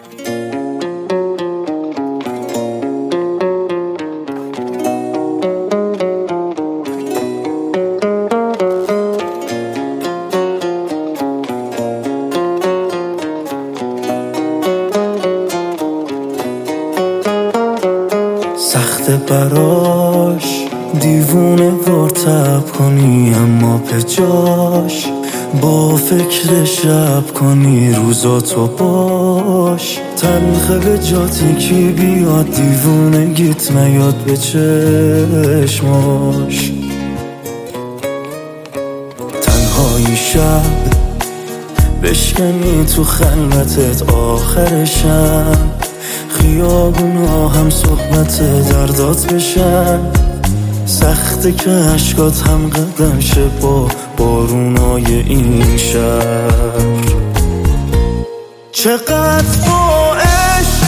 سخت براش دیوونه وار تب کنی، اما به جاش با فکر شب کنی. روزاتو باش تلخه به جاتی کی بیاد، دیوونه گیت نیاد به چشماش. تنهایی شب بشکنی تو خلوتت، آخر شب خیابونا هم صحبت دردات بشن. سخته که عشقات هم قدم شه با بارونای این شهر. چقدر با عشق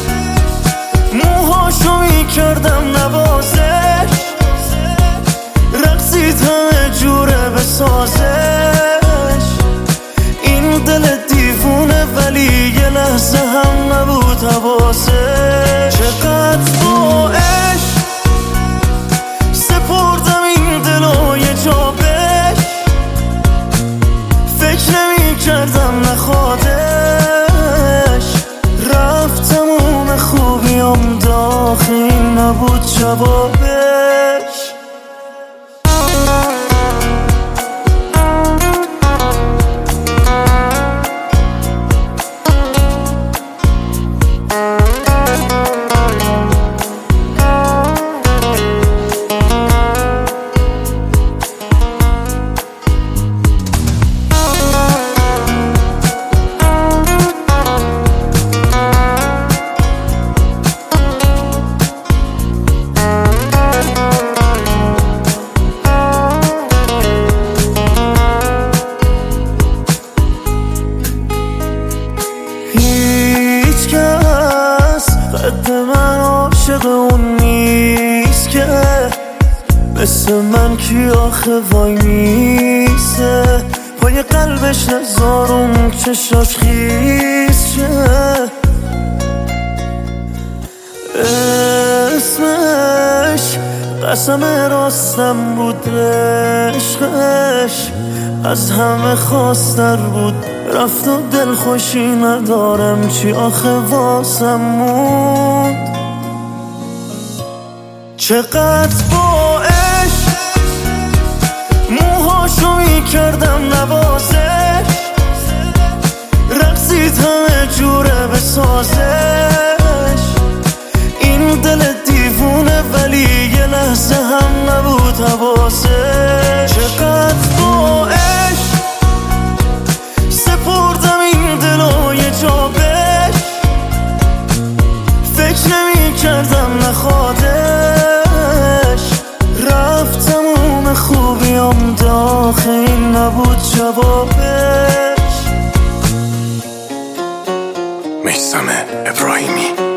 موهاشو میکردم نوازش، رقصید همه جوره بسازش. این دل دیوونه ولی یه لحظه هم نبود حواسش. چقدر با عشق سپردم این دلو یه جا بهش، فکر نمی کردم نخوادش. رفت تموم خوبیام داخل نبود جوابش. هیچ کس قد من عاشق اون نیست که مثل من کی آخه وای میسته پای قلبش نزارم چشاش خیز شه. اسمش قسم راستم بود، عشقش از همه خواستر بود. رفت و دل خوشی ندارم، چی آخه واسم موند. چقدر با عشق موهاشو میکردم نوازش، رقصید همه جوره بسازش. این دل دیوونه ولی یه لحظه هم نبود حواسش. چقدر با عشق سپردم این دلو یه جا بهش، فکر نمی کردم نخوادش. رفت تموم خوبیام داخل نبود جوابش. میثم ابراهیمی.